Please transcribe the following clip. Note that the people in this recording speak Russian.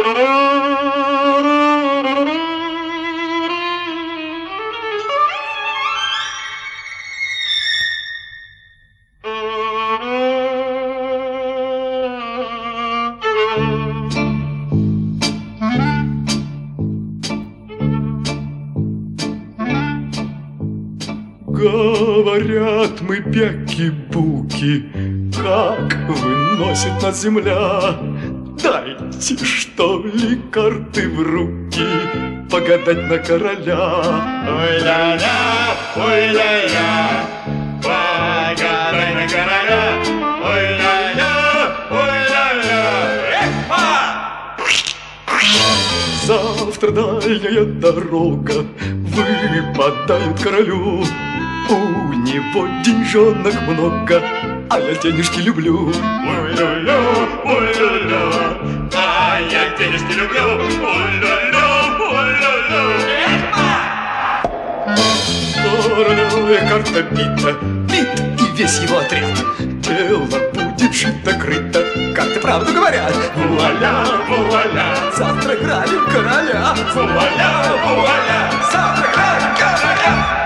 Говорят мы бяки-буки, как выносит нас земля. Дайте, что ли, карты в руки, погадать на короля. Ой-ля-ля, ой-ля-ля, погадай на короля. Ой-ля-ля, ой-ля-ля, Завтра дальняя дорога выпадает королю. У него деньжонок много, а я денежки люблю. Ой-ля-ля, ой-ля-ля, а я денежки люблю. Ой-ля-ля, ой-ля-ля. Королевая карта бита, бит и весь его отряд. Дело будет шито-крыто, карты правду говорят. Вуаля, вуаля, Завтра грабим короля. вуаля, вуаля, Завтра грабим короля.